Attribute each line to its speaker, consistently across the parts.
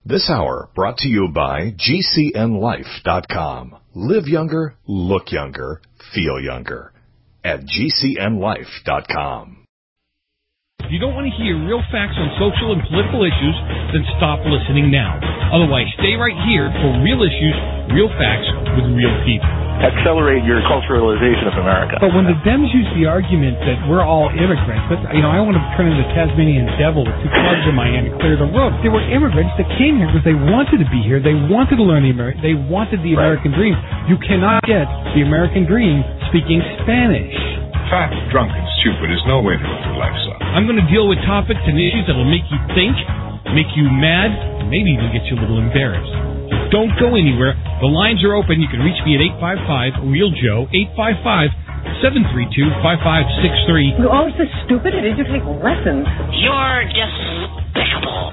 Speaker 1: This hour brought to you by GCNLife.com. Live younger, look younger, feel younger. At GCNLife.com.
Speaker 2: If you don't want to hear real facts on social and political issues, then stop listening now. Otherwise, stay right here for real issues, real facts with real people.
Speaker 3: Accelerate your culturalization of America.
Speaker 4: But when the Dems use the argument that we're all immigrants, I want to turn into the Tasmanian devil with two clubs in my hand to clear the road. They were immigrants that came here because they wanted to be here. They wanted to learn they wanted the American dream. You cannot get the American dream speaking Spanish.
Speaker 5: Fat, drunk, and stupid is no way to live your life, son.
Speaker 2: I'm going to deal with topics and issues that will make you think, make you mad, and maybe even get you a little embarrassed. Don't go anywhere. The lines are open. You can reach me at 855-REAL-JOE, 855-732-5563.
Speaker 6: You're always so stupid. Did you take lessons?
Speaker 7: You're despicable.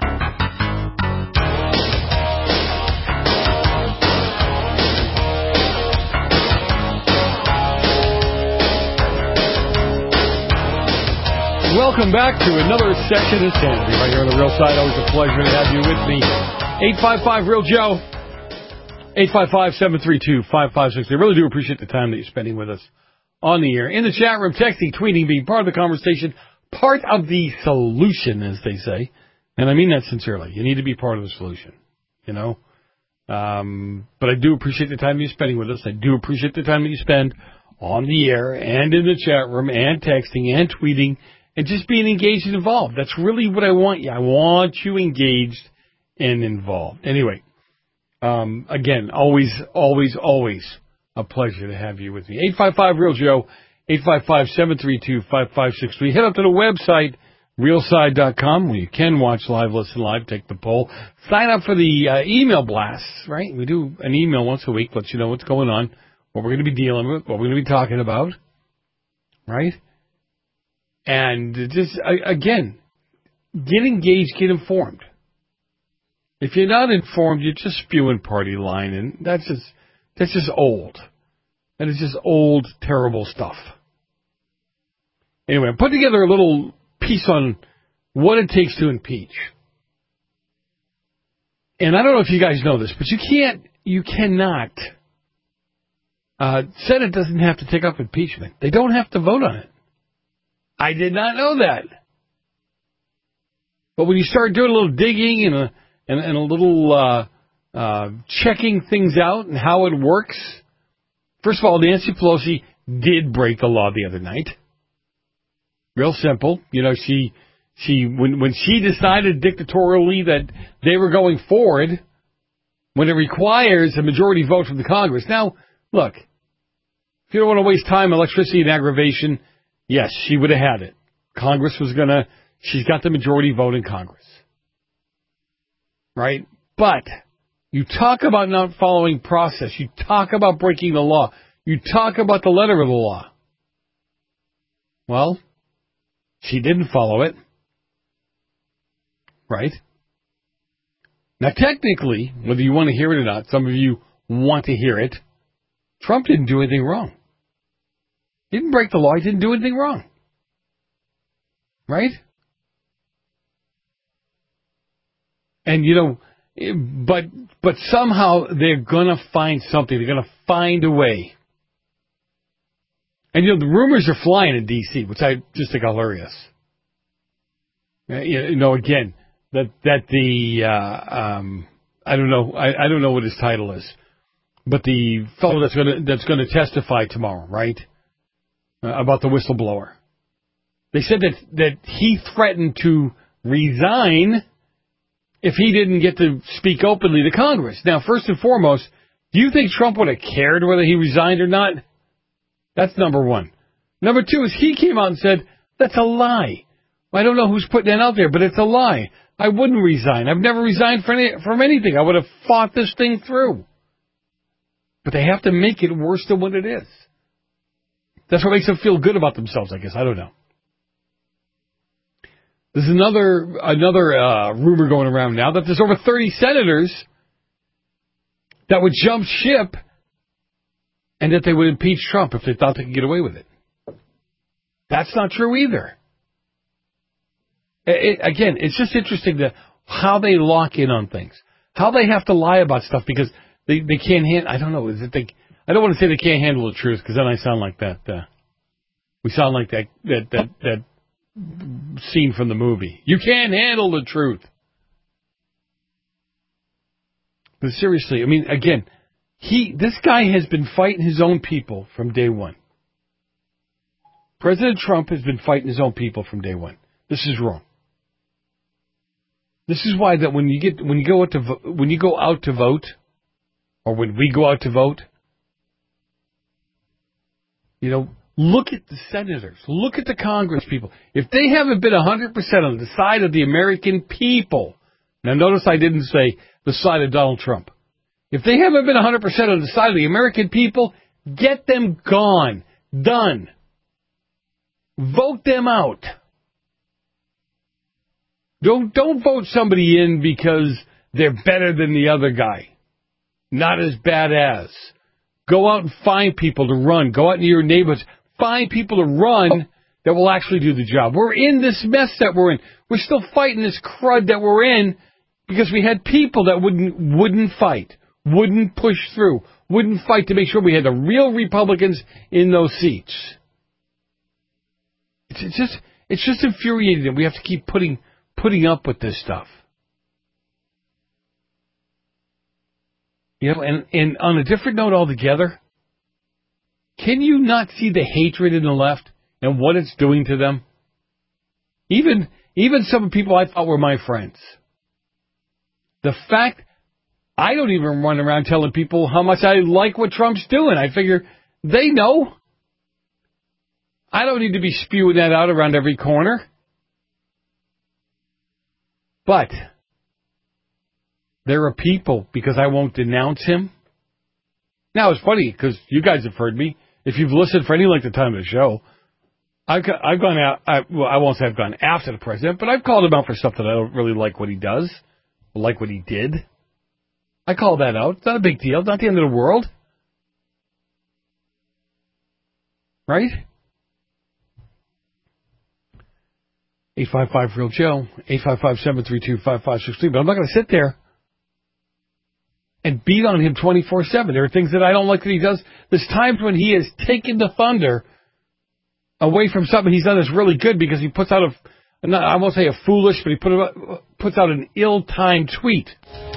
Speaker 8: Welcome back to another session of Sanity right here on The Real Side. Always a pleasure to have you with me. 855-REAL-JOE, 855-732-5563. I really do appreciate the time that you're spending with us on the air. In the chat room, texting, tweeting, being part of the conversation, part of the solution, as they say. And I mean that sincerely. You need to be part of the solution, you know. But I do appreciate the time you're spending with us. I do appreciate the time that you spend on the air and in the chat room and texting and tweeting and just being engaged and involved. That's really what I want you. I want you engaged and involved. Anyway, again, always a pleasure to have you with me. 855-REAL-JOE, 855-732-5563. Head up to the website, realside.com, where you can watch live, listen live, take the poll. Sign up for the email blasts, right? We do an email once a week, let you know what's going on, what we're going to be dealing with, what we're going to be talking about, right? And just, again, get engaged, get informed. If you're not informed, you're just spewing party line, and that's just old. That is just old, terrible stuff. Anyway, I put together a little piece on what it takes to impeach. And I don't know if you guys know this, but you cannot, Senate doesn't have to take up impeachment. They don't have to vote on it. I did not know that. But when you start doing a little digging and a little checking things out and how it works, first of all, Nancy Pelosi did break the law the other night. Real simple. You know, she when she decided dictatorially that they were going forward, when it requires a majority vote from the Congress. Now, look, if you don't want to waste time, electricity and aggravation, yes, she would have had it. She's got the majority vote in Congress. Right? But you talk about not following process. You talk about breaking the law. You talk about the letter of the law. Well, she didn't follow it. Right? Now, technically, whether you want to hear it or not, some of you want to hear it, Trump didn't do anything wrong. He didn't break the law. He didn't do anything wrong. Right? And, you know, but somehow they're going to find something. They're going to find a way. And, you know, the rumors are flying in D.C., which I just think hilarious. You know, again, that the, I don't know what his title is, but the fellow that's going to testify tomorrow, right? About the whistleblower. They said that he threatened to resign if he didn't get to speak openly to Congress. Now, first and foremost, do you think Trump would have cared whether he resigned or not? That's number one. Number two is he came out and said, that's a lie. I don't know who's putting that out there, but it's a lie. I wouldn't resign. I've never resigned from anything. I would have fought this thing through. But they have to make it worse than what it is. That's what makes them feel good about themselves, I guess. I don't know. There's another rumor going around now that there's over 30 senators that would jump ship and that they would impeach Trump if they thought they could get away with it. That's not true either. Again, it's just interesting how they lock in on things, How they have to lie about stuff because they can't handle. I don't know. Is it they? I don't want to say they can't handle the truth because then I sound like that. We sound like that scene from the movie. You can't handle the truth. But seriously, I mean, again, this guy has been fighting his own people from day one. President Trump has been fighting his own people from day one. This is wrong. This is why that when you go out to vote, or when we go out to vote, you know, look at the senators, look at the Congress people. If they haven't been 100% on the side of the American people, now notice I didn't say the side of Donald Trump. If they haven't been 100% on the side of the American people, get them gone, done. Vote them out. Don't vote somebody in because they're better than the other guy. Not as bad as. Go out and find people to run. Go out into your neighborhoods. Find people to run that will actually do the job. We're in this mess that we're in. We're still fighting this crud that we're in because we had people that wouldn't fight, wouldn't push through, wouldn't fight to make sure we had the real Republicans in those seats. It's just infuriating that we have to keep putting up with this stuff. You know, and on a different note altogether, can you not see the hatred in the left and what it's doing to them? Even some people I thought were my friends. The fact I don't even run around telling people how much I like what Trump's doing. I figure they know. I don't need to be spewing that out around every corner. But there are people, because I won't denounce him. Now, it's funny, because you guys have heard me. If you've listened for any length of time of the show, I've gone out, I won't say I've gone after the president, but I've called him out for stuff that I don't really like what he does, or like what he did. I call that out. It's not a big deal. It's not the end of the world. Right? 855-REAL-JOE, 855-732-5563. But I'm not going to sit there and beat on him 24/7. There are things that I don't like that he does. There's times when he has taken the thunder away from something he's done that's really good because he puts out I won't say a foolish, but he puts out an ill-timed tweet.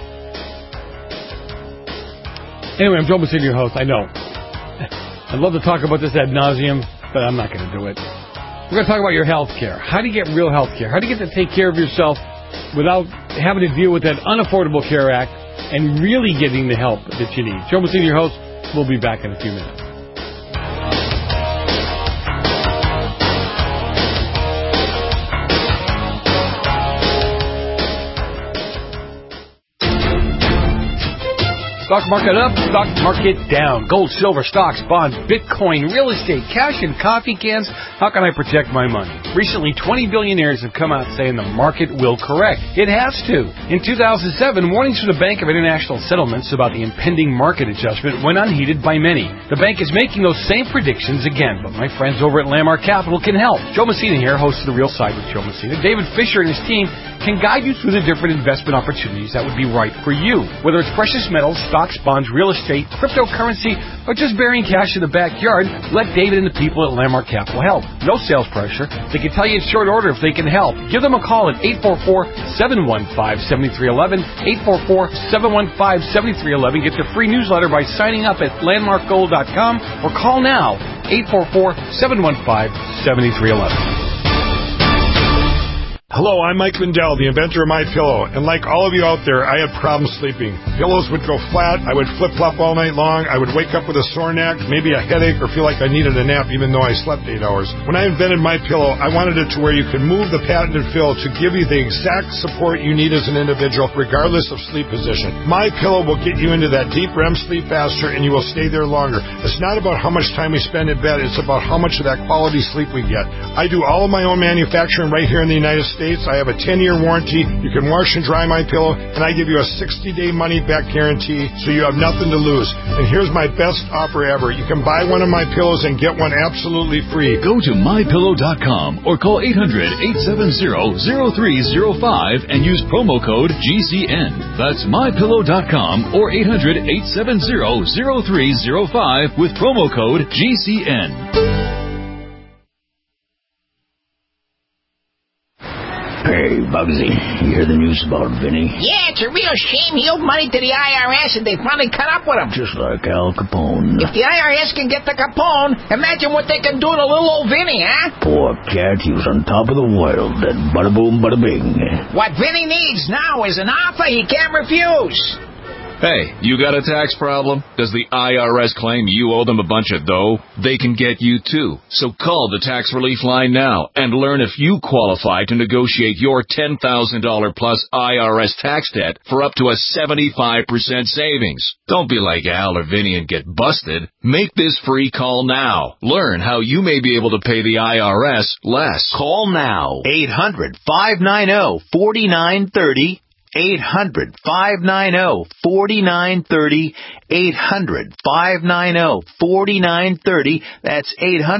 Speaker 8: Anyway, I'm Joe Messina, your host. I know. I'd love to talk about this ad nauseum, but I'm not going to do it. We're going to talk about your health care. How do you get real health care? How do you get to take care of yourself without having to deal with that Unaffordable Care Act and really getting the help that you need? Joe Messina, your host. We'll be back in a few minutes. Stock market up, stock market down. Gold, silver, stocks, bonds, Bitcoin, real estate, cash, and coffee cans. How can I protect my money? Recently, 20 billionaires have come out saying the market will correct. It has to. In 2007, warnings from the Bank of International Settlements about the impending market adjustment went unheeded by many. The bank is making those same predictions again, but my friends over at Landmark Capital can help. Joe Messina here, host of The Real Side with Joe Messina. David Fisher and his team can guide you through the different investment opportunities that would be right for you. Whether it's precious metals, stocks, bonds, real estate, cryptocurrency, or just burying cash in the backyard, let David and the people at Landmark Capital help. No sales pressure. They can tell you in short order if they can help. Give them a call at 844-715-7311, 844-715-7311. Get the free newsletter by signing up at landmarkgold.com or call now, 844-715-7311.
Speaker 9: Hello, I'm Mike Lindell, the inventor of MyPillow, and like all of you out there, I had problems sleeping. Pillows would go flat, I would flip-flop all night long, I would wake up with a sore neck, maybe a headache, or feel like I needed a nap even though I slept 8 hours. When I invented MyPillow, I wanted it to where you could move the patented fill to give you the exact support you need as an individual, regardless of sleep position. MyPillow will get you into that deep REM sleep faster, and you will stay there longer. It's not about how much time we spend in bed, it's about how much of that quality sleep we get. I do all of my own manufacturing right here in the United States. States. I have a 10-year warranty. You can wash and dry my pillow, and I give you a 60-day money-back guarantee, so you have nothing to lose. And here's my best offer ever. You can buy one of my pillows and get one absolutely free.
Speaker 10: Go to mypillow.com or call 800-870-0305 and use promo code GCN. That's mypillow.com or 800-870-0305 with promo code GCN.
Speaker 11: Hey, Bugsy, you hear the news about Vinny?
Speaker 7: Yeah, it's a real shame he owed money to the IRS and they finally caught up with him.
Speaker 11: Just like Al Capone.
Speaker 7: If the IRS can get the Capone, imagine what they can do to little old Vinny, huh?
Speaker 11: Poor cat, he was on top of the world. That bada boom, bada bing.
Speaker 7: What Vinny needs now is an offer he can't refuse.
Speaker 12: Hey, you got a tax problem? Does the IRS claim you owe them a bunch of dough? They can get you too. So call the Tax Relief Line now and learn if you qualify to negotiate your $10,000 plus IRS tax debt for up to a 75% savings. Don't be like Al or Vinny and get busted. Make this free call now. Learn how you may be able to pay the IRS less.
Speaker 13: Call now. 800-590-4930. 800-590-4930. 800-590-4930. That's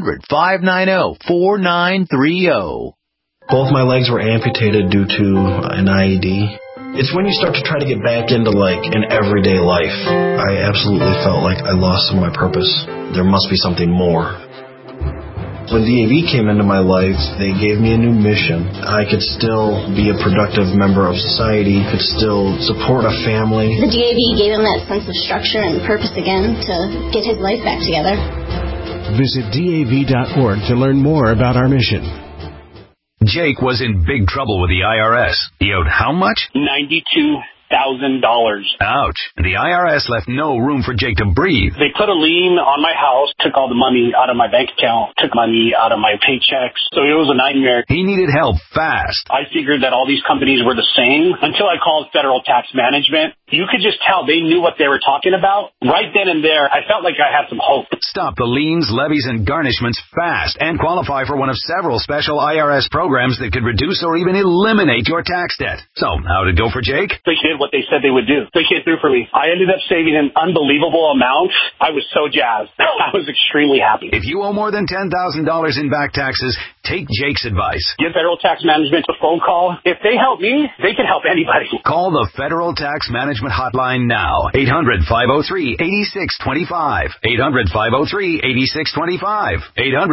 Speaker 13: 800-590-4930.
Speaker 14: Both my legs were amputated due to an IED. It's when you start to try to get back into, an everyday life. I absolutely felt like I lost some of my purpose. There must be something more. When DAV came into my life, they gave me a new mission. I could still be a productive member of society, could still support a family.
Speaker 15: The DAV gave him that sense of structure and purpose again to get his life back together.
Speaker 16: Visit DAV.org to learn more about our mission.
Speaker 17: Jake was in big trouble with the IRS. He owed how much?
Speaker 18: $92,000.
Speaker 17: Ouch. The IRS left no room for Jake to breathe.
Speaker 18: They put a lien on my house, took all the money out of my bank account, took money out of my paychecks. So it was a nightmare.
Speaker 17: He needed help fast.
Speaker 18: I figured that all these companies were the same until I called Federal Tax Management. You could just tell they knew what they were talking about. Right then and there, I felt like I had some hope.
Speaker 17: Stop the liens, levies, and garnishments fast and qualify for one of several special IRS programs that could reduce or even eliminate your tax debt. So, how'd it go for Jake?
Speaker 18: They did what they said they would do. They came through for me. I ended up saving an unbelievable amount. I was so jazzed. I was extremely happy.
Speaker 17: If you owe more than $10,000 in back taxes, take Jake's advice.
Speaker 18: Give Federal Tax Management a phone call. If they help me, they can help anybody.
Speaker 17: Call the Federal Tax Management Hotline now. 800-503-8625. 800-503-8625.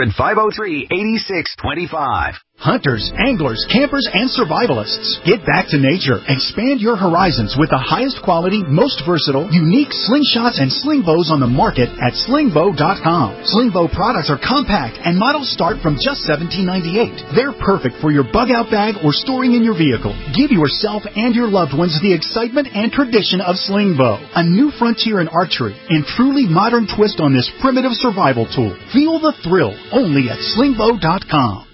Speaker 17: 800-503-8625.
Speaker 19: Hunters, anglers, campers, and survivalists. Get back to nature. Expand your horizons with the highest quality, most versatile, unique slingshots and sling bows on the market at slingbow.com. Slingbow products are compact and models start from just $17.98. They're perfect for your bug out bag or storing in your vehicle. Give yourself and your loved ones the excitement and tradition of Slingbow, a new frontier in archery and truly modern twist on this primitive survival tool. Feel the thrill only at slingbow.com.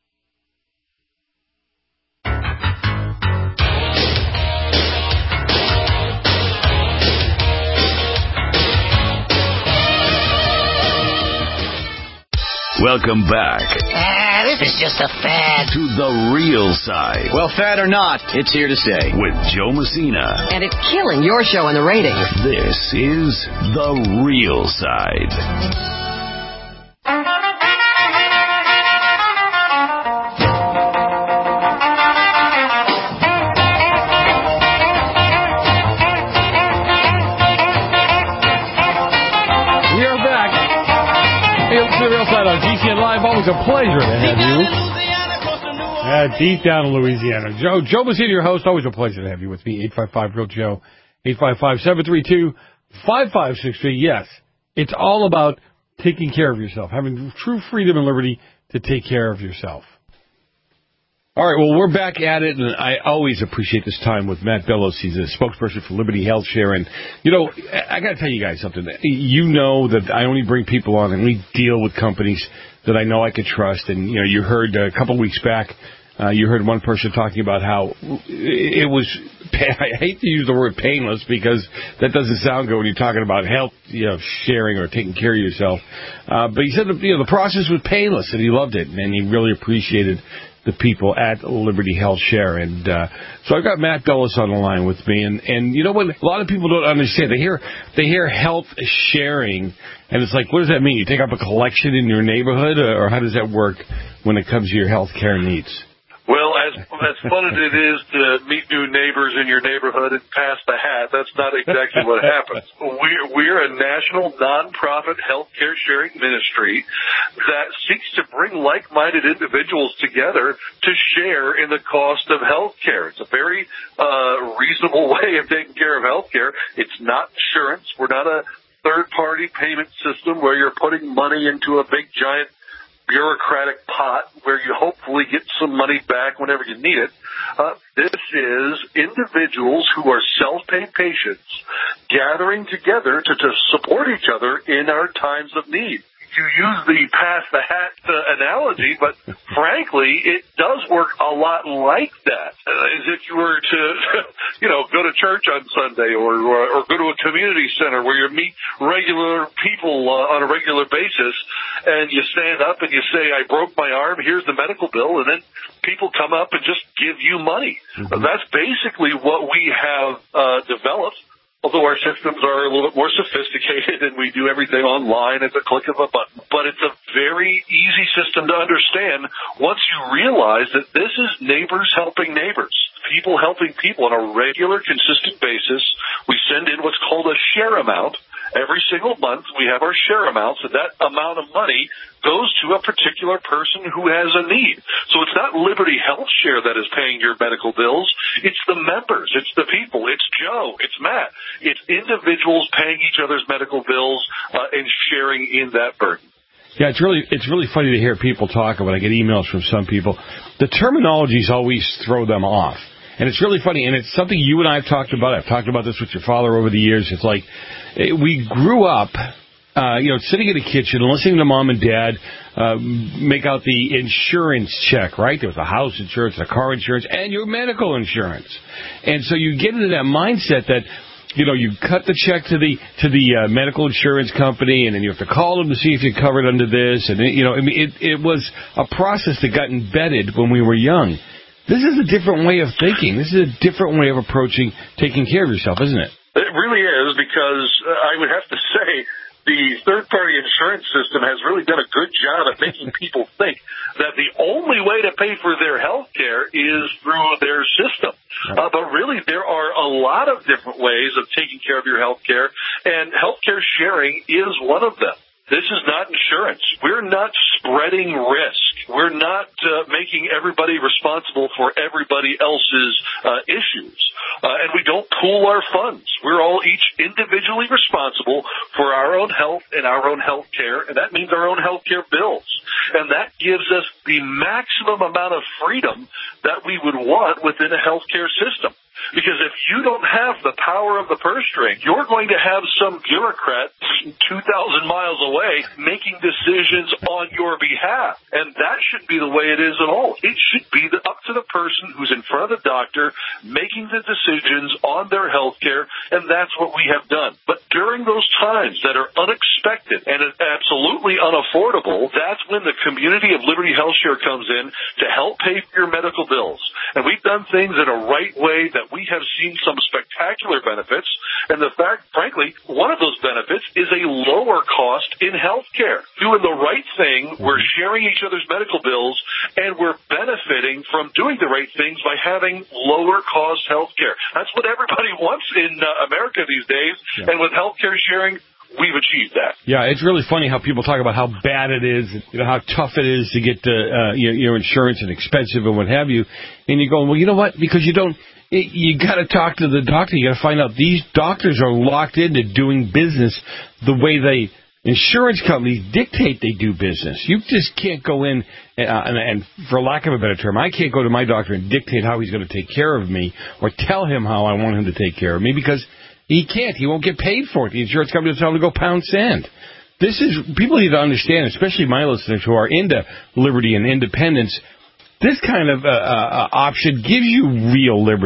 Speaker 10: Welcome back
Speaker 7: This is just a fad.
Speaker 10: to The Real Side.
Speaker 20: Well, fad or not, it's here to stay.
Speaker 10: With Joe Messina.
Speaker 6: And it's killing your show in the ratings.
Speaker 10: This is The Real Side.
Speaker 8: The Real Side on GCN Live. Always a pleasure to have you. Deep down in Louisiana. Joe Messina, your host. Always a pleasure to have you with me. 855-REAL-JOE. 855-732-5563. Yes, it's all about taking care of yourself. Having true freedom and liberty to take care of yourself. All right, well, we're back at it, and I always appreciate this time with Matt Bellows. He's a spokesperson for Liberty Health Share, and, I got to tell you guys something. You know that I only bring people on and we deal with companies that I know I could trust, and, you heard a couple weeks back, you heard one person talking about how it was, I hate to use the word painless because that doesn't sound good when you're talking about health, sharing or taking care of yourself. But he said, the process was painless and he loved it and he really appreciated the people at Liberty Health Share. And so I've got Matt Dulles on the line with me. And you know what? A lot of people don't understand. They hear health sharing, and it's like, what does that mean? You take up a collection in your neighborhood, or how does that work when it comes to your health care needs?
Speaker 21: Well, as fun as it is to meet new neighbors in your neighborhood and pass the hat, that's not exactly what happens. We're a national nonprofit healthcare sharing ministry that seeks to bring like-minded individuals together to share in the cost of healthcare. It's a very reasonable way of taking care of healthcare. It's not insurance. We're not a third-party payment system where you're putting money into a big, giant bureaucratic pot where you hopefully get some money back whenever you need it. This is individuals who are self-paid patients gathering together to support each other in our times of need. You use the pass the hat analogy, but frankly, it does work a lot like that. As if you were to, go to church on Sunday or go to a community center where you meet regular people on a regular basis, and you stand up and you say, I broke my arm, here's the medical bill, and then people come up and just give you money. Mm-hmm. That's basically what we have developed. Although our systems are a little bit more sophisticated and we do everything online at the click of a button. But it's a very easy system to understand once you realize that this is neighbors helping neighbors, people helping people on a regular, consistent basis. We send in what's called a share amount. Every single month we have our share amounts, and that amount of money goes to a particular person who has a need. So it's not Liberty Health Share that is paying your medical bills. It's the members. It's the people. It's Joe. It's Matt. It's individuals paying each other's medical bills and sharing in that burden.
Speaker 8: Yeah, it's really funny to hear people talk about. I get emails from some people. The terminologies always throw them off. And it's really funny, and it's something you and I have talked about. I've talked about this with your father over the years. It's like we grew up, sitting in the kitchen and listening to mom and dad make out the insurance check, right? There was a house insurance, a car insurance, and your medical insurance. And so you get into that mindset that, you cut the check to the medical insurance company, and then you have to call them to see if you're covered under this. And, it was a process that got embedded when we were young. This is a different way of thinking. This is a different way of approaching taking care of yourself, isn't it?
Speaker 21: It really is, because I would have to say the third-party insurance system has really done a good job at making people think that the only way to pay for their health care is through their system. But really, there are a lot of different ways of taking care of your health care, and health care sharing is one of them. This is not insurance. We're not spreading risk. We're not making everybody responsible for everybody else's issues. And we don't pool our funds. We're all each individually responsible for our own health and our own health care, and that means our own health care bills. And that gives us the maximum amount of freedom that we would want within a health care system. Because if you don't have the power of the purse string, you're going to have some bureaucrat 2,000 miles away making decisions on your behalf. And that shouldn't be the way it is at all. It should be up to the person who's in front of the doctor making the decisions on their health care, and that's what we have done. But during those times that are unexpected and absolutely unaffordable, that's when the community of Liberty Health Share comes in to help pay for your medical bills. And we've done things in a right way that we have seen some spectacular benefits, and frankly, one of those benefits is a lower cost in health care. Doing the right thing, we're sharing each other's medical bills, and we're benefiting from doing the right things by having lower cost health care. That's what everybody wants in America these days, and with health care sharing, we've achieved that.
Speaker 8: Yeah, it's really funny how people talk about how bad it is, how tough it is to get your insurance and expensive and what have you. And you're going, well, you know what? Because you got to talk to the doctor. You got to find out these doctors are locked into doing business the way insurance companies dictate they do business. You just can't go in and for lack of a better term, I can't go to my doctor and dictate how he's going to take care of me or tell him how I want him to take care of me, because he can't. He won't get paid for it. The insurance company will tell him to go pound sand. People need to understand, especially my listeners who are into liberty and independence, this kind of option gives you real liberty.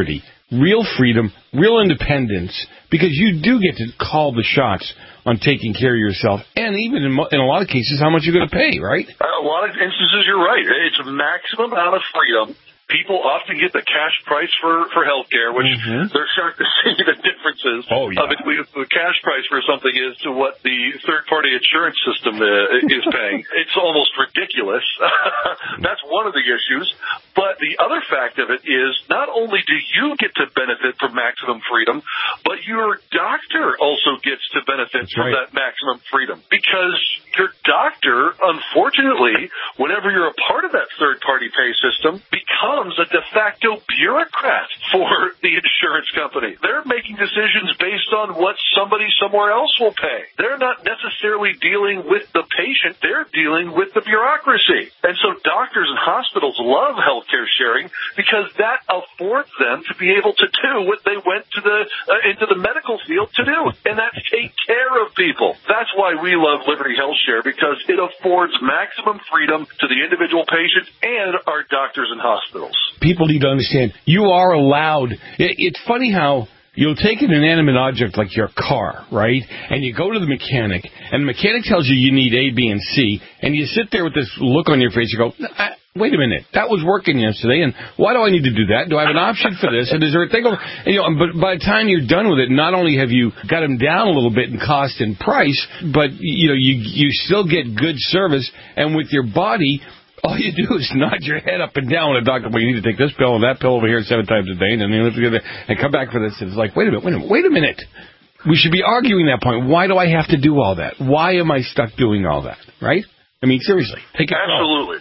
Speaker 8: real freedom, real independence, because you do get to call the shots on taking care of yourself, and even in a lot of cases, how much you're going to pay, right?
Speaker 21: A lot of instances, you're right. It's a maximum amount of freedom. People often get the cash price for healthcare, which they're starting to see the differences between the cash price for something is to what the third-party insurance system is paying. It's almost ridiculous. That's one of the issues. But the other fact of it is not only do you get to benefit from maximum freedom, but your doctor also gets to benefit from that maximum freedom. Because your doctor, unfortunately, whenever you're a part of that third-party pay system, becomes a de facto bureaucrat for the insurance company. They're making decisions based on what somebody somewhere else will pay. They're not necessarily dealing with the patient. They're dealing with the bureaucracy. And so doctors and hospitals love healthcare sharing because that affords them to be able to do what they went to into the medical field to do, and that's take care of people. That's why we love Liberty Health Share, because it affords maximum freedom to the individual patient and our doctors and hospitals.
Speaker 8: People need to understand, you are allowed. It's funny how you'll take an inanimate object like your car, right? And you go to the mechanic, and the mechanic tells you need A, B, and C, and you sit there with this look on your face. You go, wait a minute, that was working yesterday, and why do I need to do that? Do I have an option for this? And is there a thing over? And, but by the time you're done with it, not only have you got them down a little bit in cost and price, but you still get good service, and with your body, all you do is nod your head up and down when a doctor, well, you need to take this pill and that pill over here 7 times a day, and then you live together and come back for this. And it's like, wait a minute. We should be arguing that point. Why do I have to do all that? Why am I stuck doing all that, right? I mean, seriously, take it.
Speaker 21: Absolutely.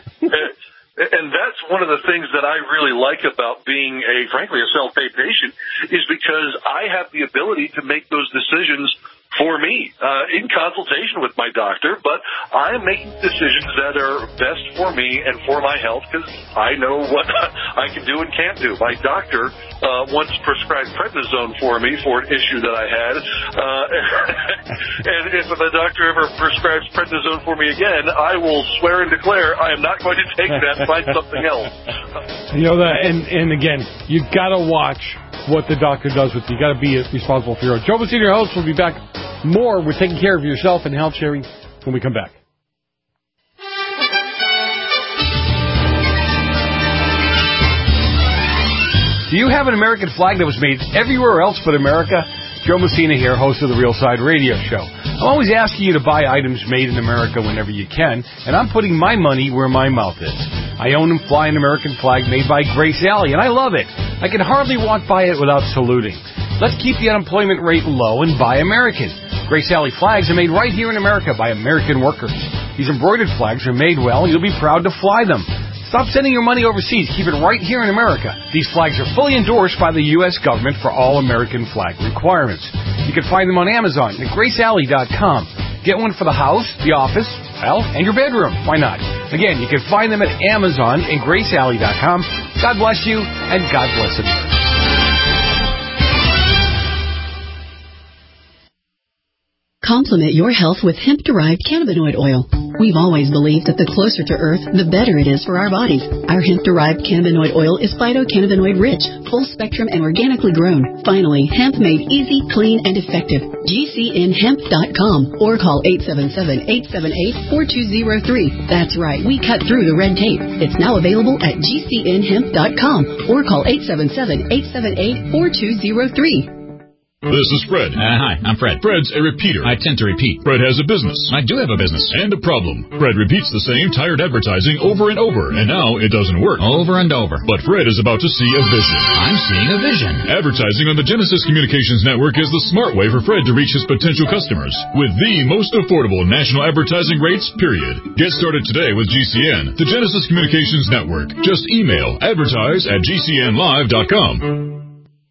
Speaker 21: And that's one of the things that I really like about being frankly, a self-pay patient, is because I have the ability to make those decisions for me, in consultation with my doctor, but I'm making decisions that are best for me and for my health because I know what I can do and can't do. My doctor once prescribed prednisone for me for an issue that I had, and if the doctor ever prescribes prednisone for me again, I will swear and declare I am not going to take that and find something else.
Speaker 8: You know that, and again, you've got to watch what the doctor does with you. You've got to be responsible for your own. Joe Messina, your host, will be back more with taking care of yourself and health sharing when we come back. Do you have an American flag that was made everywhere else but America? Joe Messina here, host of the Real Side Radio Show. I'm always asking you to buy items made in America whenever you can, and I'm putting my money where my mouth is. I own and fly an American flag made by Grace Alley, and I love it. I can hardly walk by it without saluting. Let's keep the unemployment rate low and buy American. Grace Alley flags are made right here in America by American workers. These embroidered flags are made well, and you'll be proud to fly them. Stop sending your money overseas. Keep it right here in America. These flags are fully endorsed by the U.S. government for all American flag requirements. You can find them on Amazon at GraceAlley.com. Get one for the house, the office, well, and your bedroom. Why not? Again, you can find them at Amazon and GraceAlley.com. God bless you, and God bless America.
Speaker 6: Complement your health with hemp-derived cannabinoid oil. We've always believed that the closer to Earth, the better it is for our bodies. Our hemp-derived cannabinoid oil is phytocannabinoid rich, full spectrum, and organically grown. Finally, hemp made easy, clean, and effective. GCNhemp.com or call 877-878-4203. That's right, we cut through the red tape. It's now available at GCNhemp.com or call 877-878-4203.
Speaker 10: This is Fred.
Speaker 1: Hi, I'm Fred.
Speaker 10: Fred's a repeater.
Speaker 1: I tend to repeat.
Speaker 10: Fred has a business.
Speaker 1: I do have a business.
Speaker 10: And a problem. Fred repeats the same tired advertising over and over, and now it doesn't work.
Speaker 1: Over and over.
Speaker 10: But Fred is about to see a vision.
Speaker 1: I'm seeing a vision.
Speaker 10: Advertising on the Genesis Communications Network is the smart way for Fred to reach his potential customers with the most affordable national advertising rates, period. Get started today with GCN, the Genesis Communications Network. Just email advertise@gcnlive.com.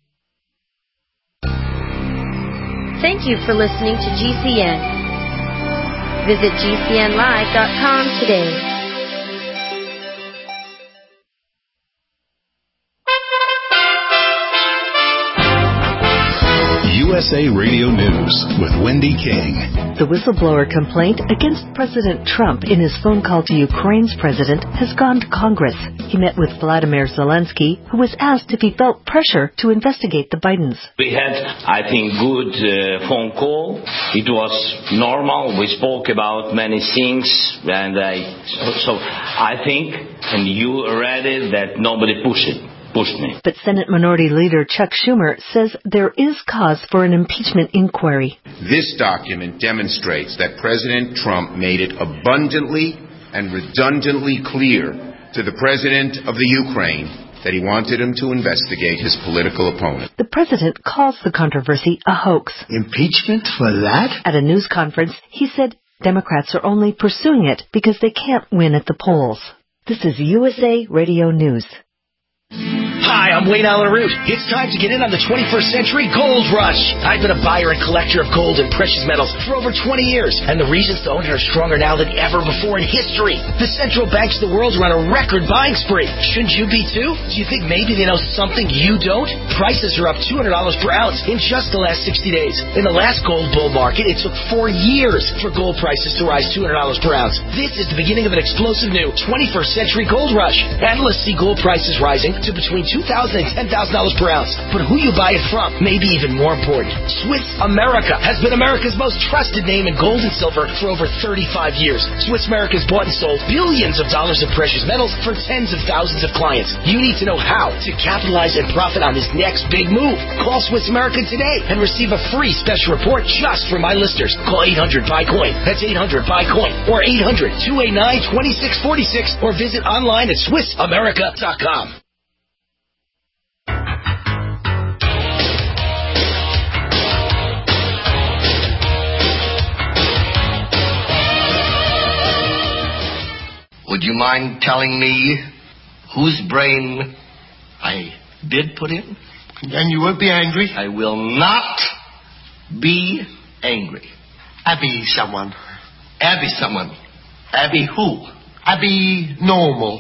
Speaker 22: Thank you for listening to GCN. Visit GCNlive.com today.
Speaker 3: USA Radio News with Wendy King.
Speaker 4: The whistleblower complaint against President Trump in his phone call to Ukraine's president has gone to Congress. He met with Vladimir Zelensky, who was asked if he felt pressure to investigate the Bidens.
Speaker 23: We had, I think, good phone call. It was normal. We spoke about many things, and I think, and you read it, that nobody pushed me.
Speaker 4: But Senate Minority Leader Chuck Schumer says there is cause for an impeachment inquiry.
Speaker 24: This document demonstrates that President Trump made it abundantly and redundantly clear to the president of the Ukraine that he wanted him to investigate his political opponent.
Speaker 4: The president calls the controversy a hoax.
Speaker 25: Impeachment for that?
Speaker 4: At a news conference, he said Democrats are only pursuing it because they can't win at the polls. This is USA Radio News.
Speaker 26: Hi, I'm Wayne Allen Root. It's time to get in on the 21st century gold rush. I've been a buyer and collector of gold and precious metals for over 20 years, and the reasons to own it are stronger now than ever before in history. The central banks of the world are on a record buying spree. Shouldn't you be too? Do you think maybe they know something you don't? Prices are up $200 per ounce in just the last 60 days. In the last gold bull market, it took 4 years for gold prices to rise $200 per ounce. This is the beginning of an explosive new 21st century gold rush. Analysts see gold prices rising to between $2,000 and $10,000 per ounce. But who you buy it from may be even more important. Swiss America has been America's most trusted name in gold and silver for over 35 years. Swiss America has bought and sold billions of dollars of precious metals for tens of thousands of clients. You need to know how to capitalize and profit on this next big move. Call Swiss America today and receive a free special report just for my listeners. Call 800-BUY-COIN. That's 800-BUY-COIN. Or 800-289-2646. Or visit online at SwissAmerica.com.
Speaker 27: Would you mind telling me whose brain I did put in?
Speaker 25: And you won't be angry?
Speaker 27: I will not be angry.
Speaker 25: Abby someone.
Speaker 27: Abby someone. Abby who?
Speaker 25: Abby normal.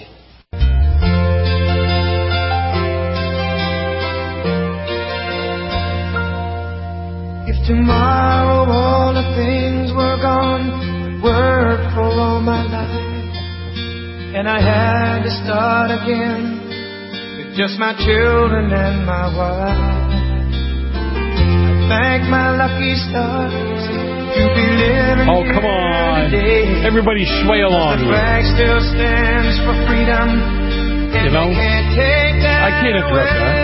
Speaker 28: If tomorrow all the things were gone, worked for all my life, and I had to start again with just my children and my wife, I thank my lucky stars to be living.
Speaker 8: Oh, come on.
Speaker 28: Today.
Speaker 8: Everybody sway along.
Speaker 28: The flag still stands for freedom.
Speaker 8: You know, I can't interrupt that.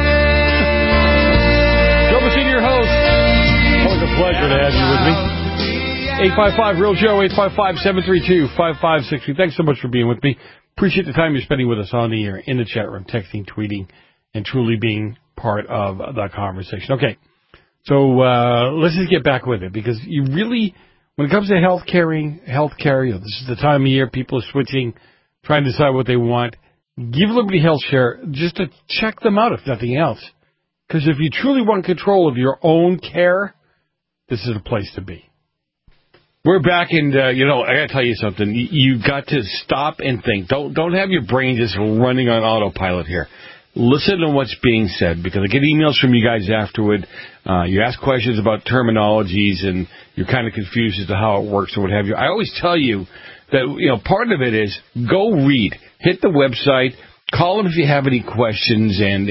Speaker 8: Joe Messina, your host. Always a pleasure to have you with me. 855-REAL-JOE, 855-732-5560. Thanks so much for being with me. Appreciate the time you're spending with us on the air, in the chat room, texting, tweeting, and truly being part of the conversation. Okay, so let's just get back with it, because you really, when it comes to health care, you know, this is the time of year people are switching, trying to decide what they want. Give Liberty Health Share just to check them out, if nothing else. Because if you truly want control of your own care, this is the place to be. We're back, and you know, I got to tell you something. You got to stop and think. Don't have your brain just running on autopilot here. Listen to what's being said, because I get emails from you guys afterward. You ask questions about terminologies, and you're kind of confused as to how it works or what have you. I always tell you that, you know, part of it is go read, hit the website. Call them if you have any questions, and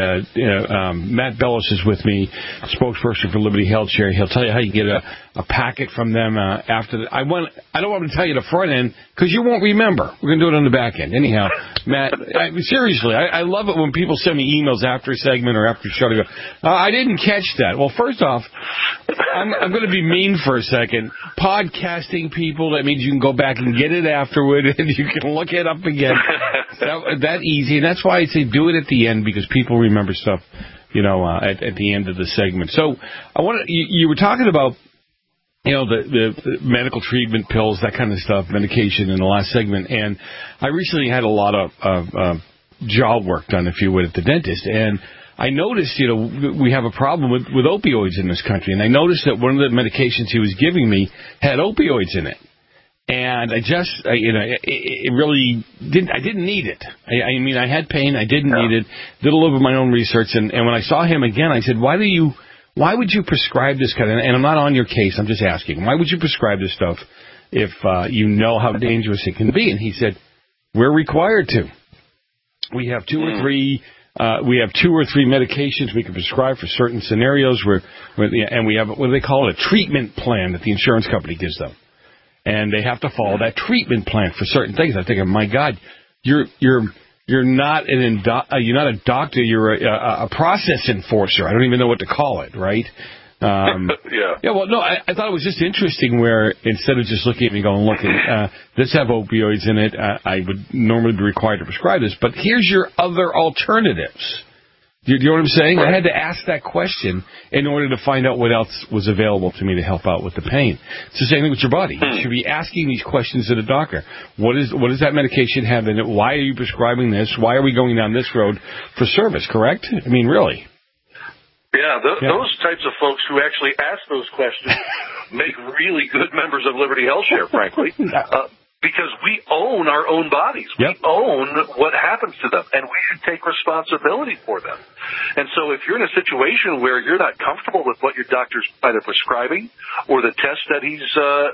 Speaker 8: Matt Bellis is with me, spokesperson for Liberty Health Share. He'll tell you how you get a packet from them after the, I don't want to tell you the front end, because you won't remember. We're going to do it on the back end. Anyhow, Matt, seriously, I love it when people send me emails after a segment or after a show to go, I didn't catch that. Well, first off, I'm going to be mean for a second. Podcasting people, that means you can go back and get it afterward, and you can look it up again. That easy, and that's why I say do it at the end, because people remember stuff, you know, at the end of the segment. So I want you were talking about, you know, the medical treatment, pills, that kind of stuff, medication in the last segment, and I recently had a lot of jaw work done, if you would, at the dentist, and I noticed, you know, we have a problem with opioids in this country, and I noticed that one of the medications he was giving me had opioids in it. And I just, you know, it really didn't. I didn't need it. I mean, I had pain. I didn't need it. Did a little bit of my own research, and when I saw him again, I said, "Why do you why would you prescribe this kind of, and I'm not on your case, I'm just asking, why would you prescribe this stuff if you know how dangerous it can be? And he said, we're required to. We have two or three medications we can prescribe for certain scenarios and we have what they call it, a treatment plan that the insurance company gives them. And they have to follow that treatment plan for certain things. I think, my God, you're not a doctor. You're a process enforcer. I don't even know what to call it, right? Yeah. Well, no, I thought it was just interesting where instead of just looking at me going, look, this have opioids in it. I would normally be required to prescribe this, but here's your other alternatives. Do you know what I'm saying? I had to ask that question in order to find out what else was available to me to help out with the pain. It's the same thing with your body. You should be asking these questions to the doctor. What does that medication have in it? Why are you prescribing this? Why are we going down this road for service, correct? I mean, really.
Speaker 21: Yeah, those types of folks who actually ask those questions make really good members of Liberty HealthShare, frankly. Because we own our own bodies. We own what happens to them, and we should take responsibility for them. And so if you're in a situation where you're not comfortable with what your doctor's either prescribing or the test that he's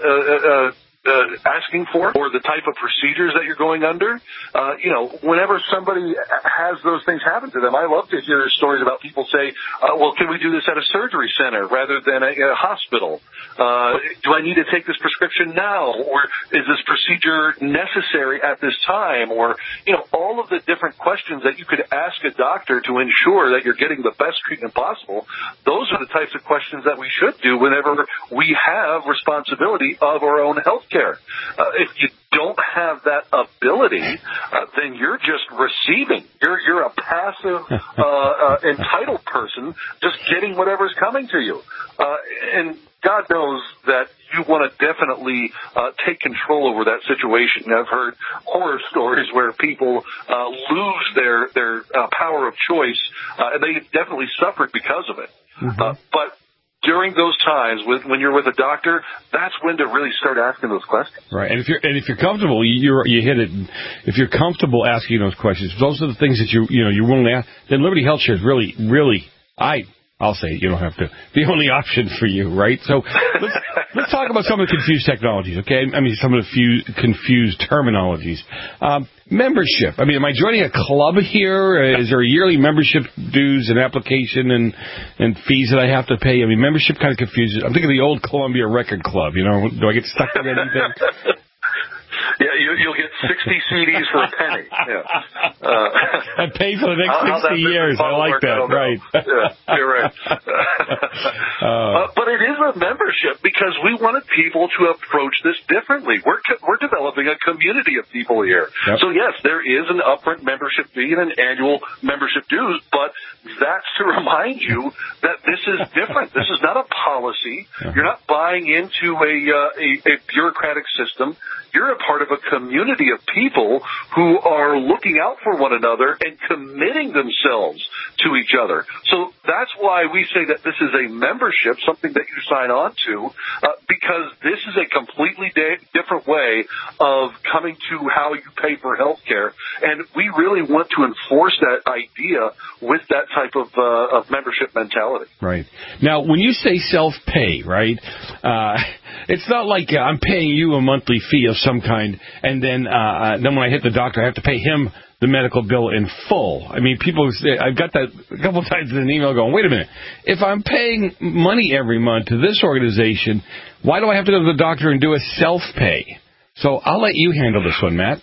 Speaker 21: asking for or the type of procedures that you're going under, whenever somebody has those things happen to them, I love to hear stories about people say, well, can we do this at a surgery center rather than a hospital? Do I need to take this prescription now? Or is this procedure necessary at this time? Or, all of the different questions that you could ask a doctor to ensure that you're getting the best treatment possible. Those are the types of questions that we should do whenever we have responsibility of our own health care. If you don't have that ability, then you're just receiving. You're a passive, entitled person just getting whatever's coming to you. And God knows that you want to definitely take control over that situation. I've heard horror stories where people lose their power of choice, and they definitely suffered because of it. But during those times, when you're with a doctor, that's when to really start asking those questions. Right, and if you're comfortable, you hit it. If you're comfortable asking those questions, those are the things that you're willing to ask. Then Liberty HealthShare is really, I'll say it, you don't have to. The only option for you, right? So let's talk about some of the confused technologies, okay? I mean, some of the confused terminologies. Membership. I mean, am I joining a club here? Is there a yearly membership dues and application and fees that I have to pay? I mean, membership kind of confuses. I'm thinking of the old Columbia Record Club, Do I get stuck in anything? Yeah, you'll get 60 CDs for a penny. Yeah. I pay for the next 60 years. I like that. Right. Yeah, you're right. But it is a membership because we wanted people to approach this differently. We're developing a community of people here. Yep. So, yes, there is an upfront membership fee and an annual membership dues, but that's to remind you that this is different. This is not a policy. You're not buying into a bureaucratic system. You're a part of a community of people who are looking out for one another and committing themselves to each other. So that's why we say that this is a membership, something that you sign on to, because this is a completely different way of coming to how you pay for health care. And we really want to enforce that idea with that type of membership mentality. Right. Now, when you say self-pay, right, it's not like I'm paying you a monthly fee of some kind, and then when I hit the doctor, I have to pay him the medical bill in full. I mean, people say, I've got that a couple of times in an email going, wait a minute, if I'm paying money every month to this organization, why do I have to go to the doctor and do a self-pay? So I'll let you handle this one, Matt.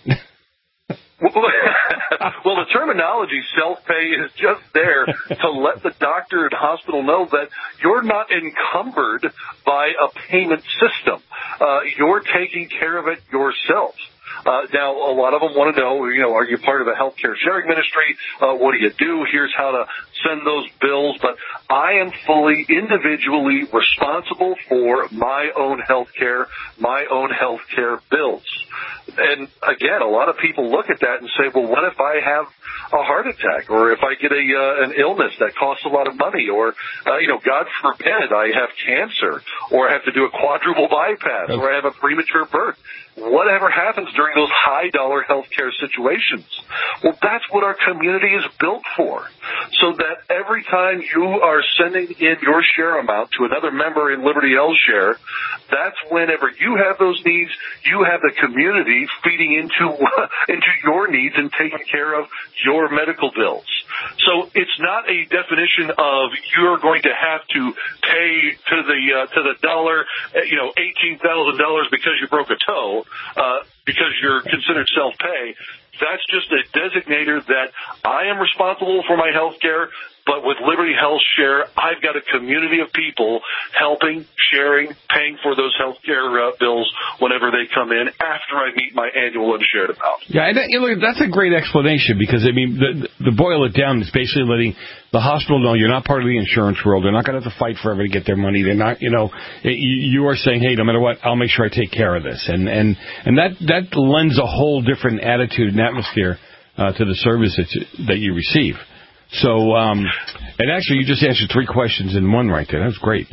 Speaker 21: Well, the terminology self-pay is just there to let the doctor and hospital know that you're not encumbered by a payment system. You're taking care of it yourself. Now, a lot of them want to know, are you part of a healthcare sharing ministry? What do you do? Here's how to send those bills. But I am fully individually responsible for my own healthcare bills. And again, a lot of people look at that and say, well, what if I have a heart attack, or if I get an illness that costs a lot of money, or, God forbid, I have cancer, or I have to do a quadruple bypass, or I have a premature birth. Whatever happens during those high-dollar healthcare situations. Well, that's what our community is built for, so that that every time you are sending in your share amount to another member in Liberty Health Share, that's whenever you have those needs, you have the community feeding into your needs and taking care of your medical bills. So it's not a definition of you're going to have to pay to the dollar, $18,000 because you broke a toe, because you're considered self-pay. That's just a designator that I am responsible for my health care, but with Liberty Health Share, I've got a community of people helping, sharing, paying for those health care bills whenever they come in after I meet my annual unshared amount.
Speaker 8: Yeah, and that's a great explanation because, I mean, the boil it down is basically letting the hospital know you're not part of the insurance world. They're not going to have to fight forever to get their money. They're not, you are saying, hey, no matter what, I'll make sure I take care of this. And that lends a whole different attitude and atmosphere to the service that you receive. So, and actually, you just answered 3 questions in one right there. That was great.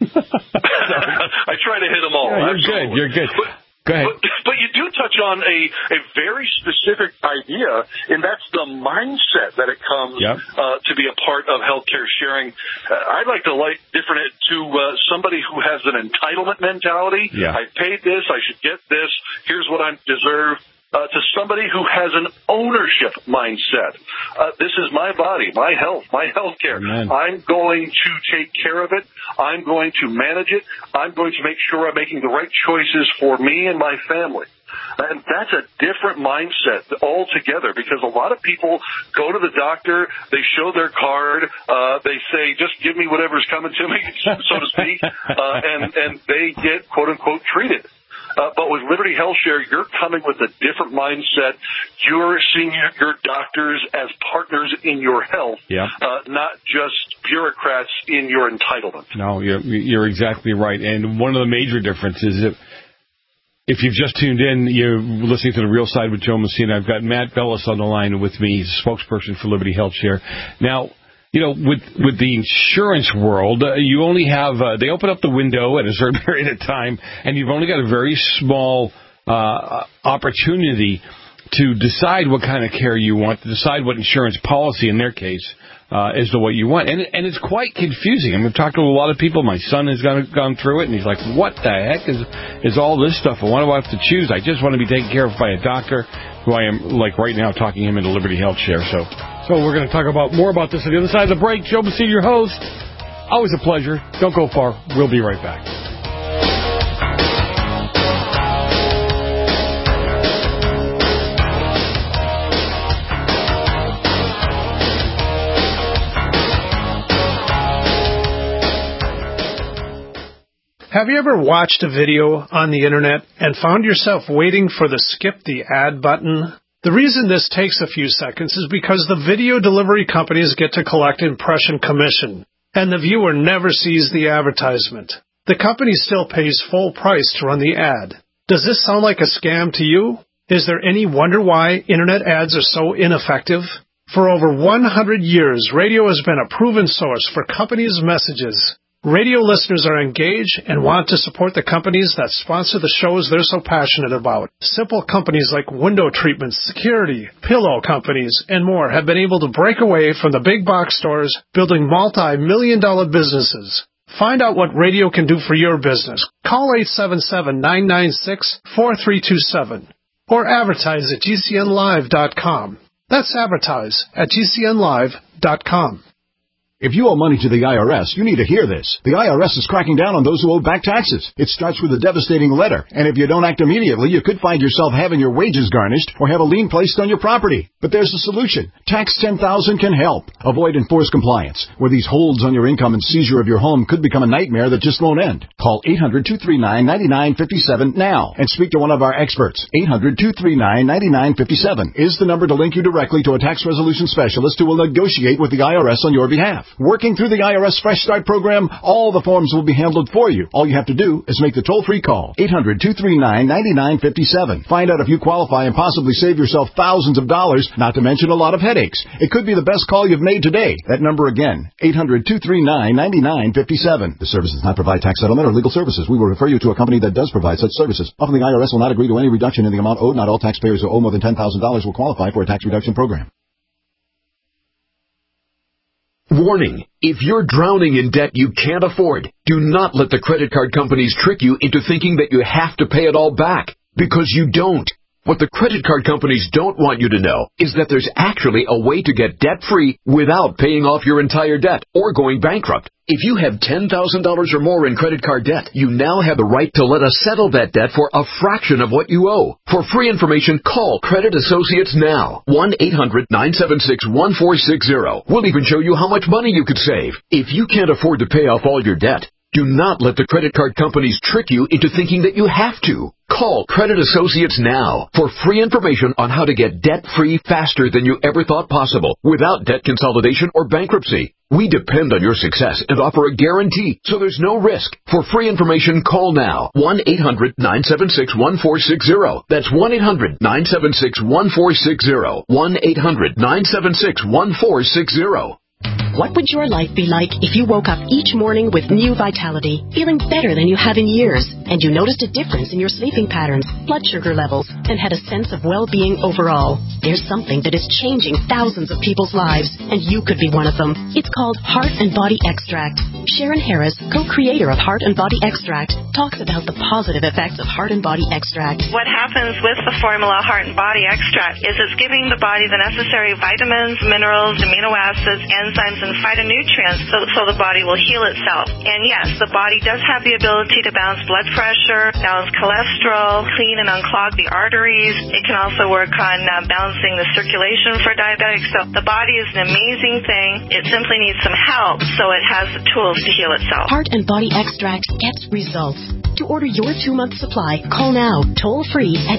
Speaker 21: I try to hit them all.
Speaker 8: Yeah, you're good. Go ahead.
Speaker 21: But you do touch on a very specific idea, and that's the mindset that it comes to be a part of healthcare sharing. I'd like to different it to somebody who has an entitlement mentality. Yeah. I paid this. I should get this. Here's what I deserve. To somebody who has an ownership mindset. This is my body, my health, my health care. I'm going to take care of it. I'm going to manage it. I'm going to make sure I'm making the right choices for me and my family. And that's a different mindset altogether because a lot of people go to the doctor, they show their card, they say, just give me whatever's coming to me, so to speak, and they get, quote-unquote, treated. But with Liberty Health Share, you're coming with a different mindset. You're seeing your doctors as partners in your health, not just bureaucrats in your entitlement.
Speaker 8: No, you're exactly right. And one of the major differences is if you've just tuned in, you're listening to The Real Side with Joe Messina. I've got Matt Bellis on the line with me. He's a spokesperson for Liberty Health Share. Now, with the insurance world, you only have, they open up the window at a certain period of time, and you've only got a very small opportunity to decide what kind of care you want, to decide what insurance policy, in their case, is the what you want. And it's quite confusing. I mean, I've talked to a lot of people. My son has gone through it, and he's like, what the heck is all this stuff? And what do I have to choose? I just want to be taken care of by a doctor who I am, like right now, talking him into Liberty Health Share. So we're going to talk more about this on the other side of the break. Joe Messina, your host. Always a pleasure. Don't go far. We'll be right back.
Speaker 2: Have you ever watched a video on the internet and found yourself waiting for the skip the ad button? The reason this takes a few seconds is because the video delivery companies get to collect impression commission, and the viewer never sees the advertisement. The company still pays full price to run the ad. Does this sound like a scam to you? Is there any wonder why internet ads are so ineffective? For over 100 years, radio has been a proven source for companies' messages. Radio listeners are engaged and want to support the companies that sponsor the shows they're so passionate about. Simple companies like window treatments, security, pillow companies, and more have been able to break away from the big box stores, building multi-million-dollar businesses. Find out what radio can do for your business. Call 877-996-4327 or advertise at GCNlive.com. That's advertise at GCNlive.com.
Speaker 5: If you owe money to the IRS, you need to hear this. The IRS is cracking down on those who owe back taxes. It starts with a devastating letter, and if you don't act immediately, you could find yourself having your wages garnished or have a lien placed on your property. But there's a solution. Tax 10,000 can help. Avoid enforced compliance, where these holds on your income and seizure of your home could become a nightmare that just won't end. Call 800-239-9957 now and speak to one of our experts. 800-239-9957 is the number to link you directly to a tax resolution specialist who will negotiate with the IRS on your behalf. Working through the IRS Fresh Start program, all the forms will be handled for you. All you have to do is make the toll-free call, 800-239-9957. Find out if you qualify and possibly save yourself thousands of dollars, not to mention a lot of headaches. It could be the best call you've made today. That number again, 800-239-9957. The service does not provide tax settlement or legal services. We will refer you to a company that does provide such services. Often the IRS will not agree to any reduction in the amount owed. Not all taxpayers who owe more than $10,000 will qualify for a tax reduction program.
Speaker 9: Warning, if you're drowning in debt you can't afford, do not let the credit card companies trick you into thinking that you have to pay it all back, because you don't. What the credit card companies don't want you to know is that there's actually a way to get debt-free without paying off your entire debt or going bankrupt. If you have $10,000 or more in credit card debt, you now have the right to let us settle that debt for a fraction of what you owe. For free information, call Credit Associates now. 1-800-976-1460. We'll even show you how much money you could save. If you can't afford to pay off all your debt, do not let the credit card companies trick you into thinking that you have to. Call Credit Associates now for free information on how to get debt-free faster than you ever thought possible without debt consolidation or bankruptcy. We depend on your success and offer a guarantee, so there's no risk. For free information, call now. 1-800-976-1460. That's 1-800-976-1460. 1-800-976-1460.
Speaker 6: What would your life be like if you woke up each morning with new vitality, feeling better than you have in years, and you noticed a difference in your sleeping patterns, blood sugar levels, and had a sense of well-being overall? There's something that is changing thousands of people's lives, and you could be one of them. It's called Heart and Body Extract. Sharon Harris, co-creator of Heart and Body Extract, talks about the positive effects of Heart and Body Extract.
Speaker 11: What happens with the formula Heart and Body Extract is it's giving the body the necessary vitamins, minerals, amino acids, enzymes, and phytonutrients so the body will heal itself. And yes, the body does have the ability to balance blood pressure, balance cholesterol, clean and unclog the arteries. It can also work on balancing the circulation for diabetics. So the body is an amazing thing. It simply needs some help, so it has the tools to heal itself.
Speaker 6: Heart and Body Extract gets results. To order your 2-month supply, call now, toll-free at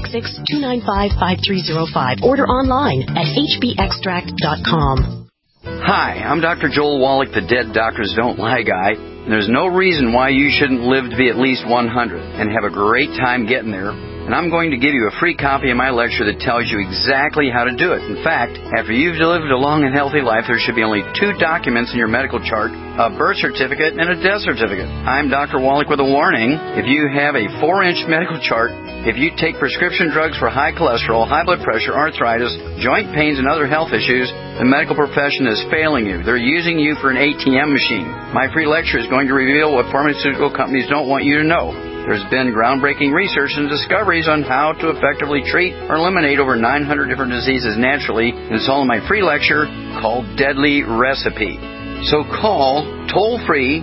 Speaker 6: 866-295-5305. Order online at hbextract.com.
Speaker 20: Hi, I'm Dr. Joel Wallach, the Dead Doctors Don't Lie guy. And there's no reason why you shouldn't live to be at least 100 and have a great time getting there. And I'm going to give you a free copy of my lecture that tells you exactly how to do it. In fact, after you've lived a long and healthy life, there should be only 2 documents in your medical chart, a birth certificate and a death certificate. I'm Dr. Wallach with a warning. If you have a 4-inch medical chart, if you take prescription drugs for high cholesterol, high blood pressure, arthritis, joint pains, and other health issues, the medical profession is failing you. They're using you for an ATM machine. My free lecture is going to reveal what pharmaceutical companies don't want you to know. There's been groundbreaking research and discoveries on how to effectively treat or eliminate over 900 different diseases naturally, and it's all in my free lecture called Deadly Recipe. So call toll-free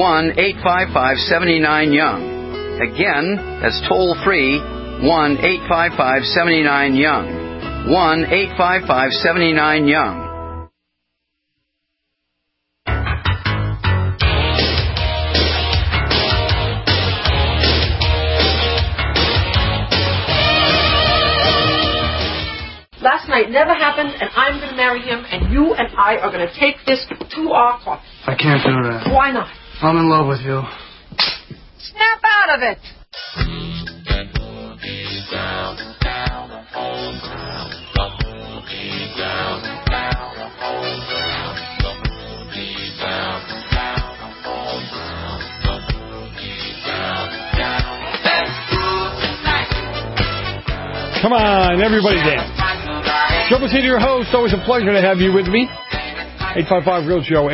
Speaker 20: 1-855-79-YOUNG. Again, that's toll-free 1-855-79-YOUNG. 1-855-79-YOUNG.
Speaker 12: Last night never happened, and I'm going to marry him, and you and I are going to take this to our court.
Speaker 13: I can't do that.
Speaker 12: Why not?
Speaker 13: I'm in love with you.
Speaker 12: Snap out of it!
Speaker 8: Come on, everybody dance. Joe Messina, your host. Always a pleasure to have you with me. 855-REAL-JOE,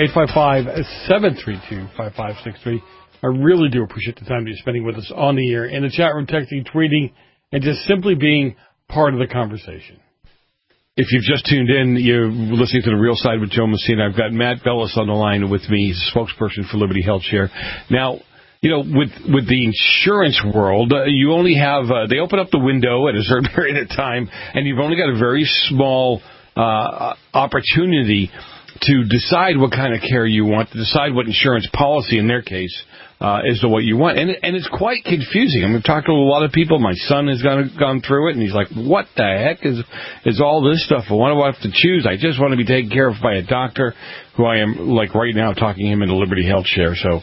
Speaker 8: 855-732-5563. I really do appreciate the time that you're spending with us on the air, in the chat room, texting, tweeting, and just simply being part of the conversation.
Speaker 1: If you've just tuned in, you're listening to The Real Side with Joe Messina. I've got Matt Bellis on the line with me. He's a spokesperson for Liberty Health Share. Now, you know, with the insurance world, you only have, they open up the window at a certain period of time, and you've only got a very small opportunity to decide what kind of care you want, to decide what insurance policy, in their case, is what you want. And it's quite confusing. I mean, I've talked to a lot of people. My son has gone through it, and he's like, what the heck is all this stuff? Why do I have to choose? I just want to be taken care of by a doctor who I am, like right now, talking him into Liberty Health Share. So,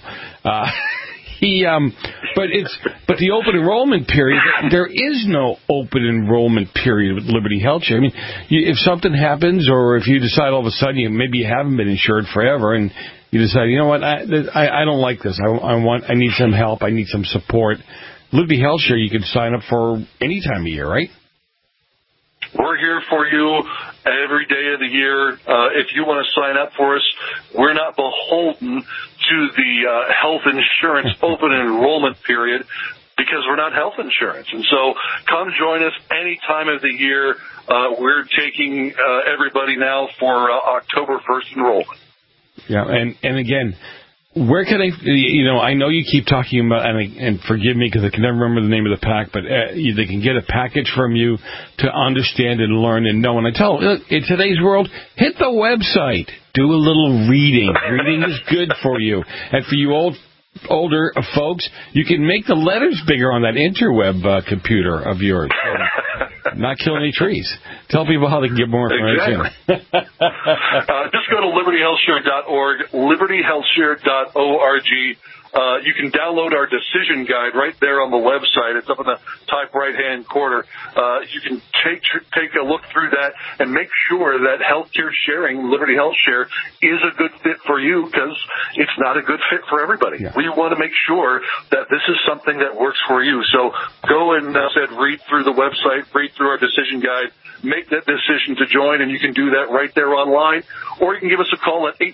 Speaker 1: but the open enrollment period, there is no open enrollment period with Liberty Health Share. I mean, if something happens, or if you decide all of a sudden maybe you haven't been insured forever, and you decide, you know what, I don't like this. I need some help. I need some support. Liberty Health Share, you can sign up for any time of year, right?
Speaker 21: We're here for you every day of the year. If you want to sign up for us, we're not beholden to the health insurance open enrollment period because we're not health insurance. And so come join us any time of the year. We're taking everybody now for October 1st enrollment.
Speaker 1: Yeah, and again, where can I know you keep talking about, and forgive me because I can never remember the name of the pack, but they can get a package from you to understand and learn and know. And I tell them, look, in today's world, hit the website. Do a little reading. Reading is good for you. And for you older folks, you can make the letters bigger on that interweb computer of yours. Not kill any trees. Tell people how they can get more information.
Speaker 21: Exactly. Just go to libertyhealthshare.org, libertyhealthshare.org. You can download our decision guide right there on the website. It's up in the top right-hand corner. You can take a look through that and make sure that healthcare sharing, Liberty Health Share, is a good fit for you because it's not a good fit for everybody. Yeah. We want to make sure that this is something that works for you. So go and read through the website, read through our decision guide, make that decision to join, and you can do that right there online. Or you can give us a call at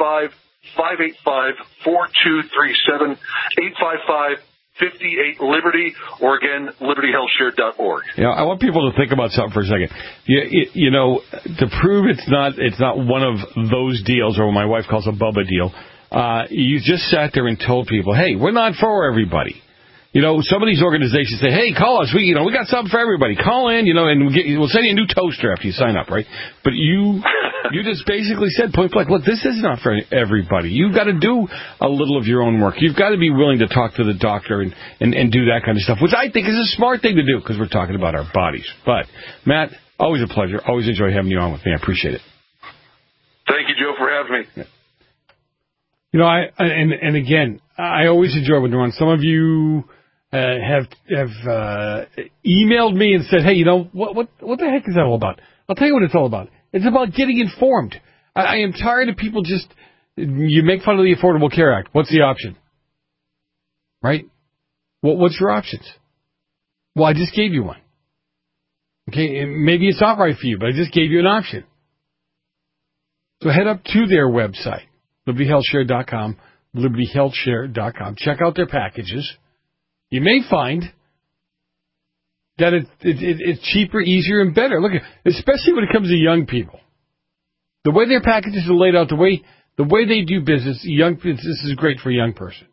Speaker 21: 855-585-4237, 855-58-LIBERTY, or again, libertyhealthshare.org.
Speaker 1: Yeah, I want people to think about something for a second. You know, to prove it's not one of those deals, or what my wife calls a Bubba deal, you just sat there and told people, hey, we're not for everybody. You know, some of these organizations say, hey, call us. We got something for everybody. Call in, and we'll send you a new toaster after you sign up, right? But you just basically said point blank, look, this is not for everybody. You've got to do a little of your own work. You've got to be willing to talk to the doctor and do that kind of stuff, which I think is a smart thing to do because we're talking about our bodies. But, Matt, always a pleasure. Always enjoy having you on with me. I appreciate it.
Speaker 21: Thank you, Joe, for having me.
Speaker 1: Yeah.
Speaker 8: You know, again, I always enjoy when they're on. Some of you have emailed me and said, hey, what the heck is that all about? I'll tell you what it's all about. It's about getting informed. I am tired of people you make fun of the Affordable Care Act. What's the option? Right? What's your options? Well, I just gave you one. Okay, maybe it's not right for you, but I just gave you an option. So head up to their website, libertyhealthshare.com, libertyhealthshare.com. Check out their packages. You may find that it's cheaper, easier, and better. Look, especially when it comes to young people. The way their packages are laid out, the way they do business, this is great for a young person.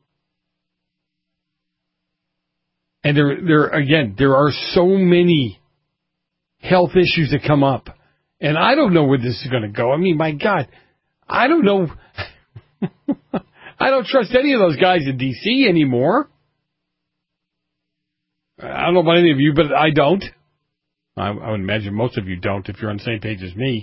Speaker 8: And there are so many health issues that come up. And I don't know where this is going to go. I mean, my God, I don't know. I don't trust any of those guys in D.C. anymore. I don't know about any of you, but I don't. I would imagine most of you don't if you're on the same page as me.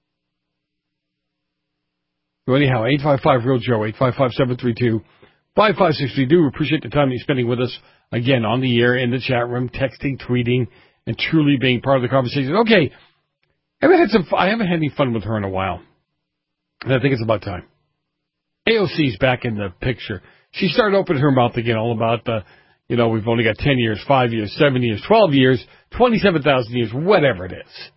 Speaker 8: So anyhow, 855-REAL-JOE, 855-732-5563. Do appreciate the time you're spending with us, again, on the air, in the chat room, texting, tweeting, and truly being part of the conversation. Okay, I haven't had any fun with her in a while, and I think it's about time. AOC's back in the picture. She started opening her mouth again all about the, we've only got 10 years, 5 years, 7 years, 12 years, 27,000 years, whatever it is.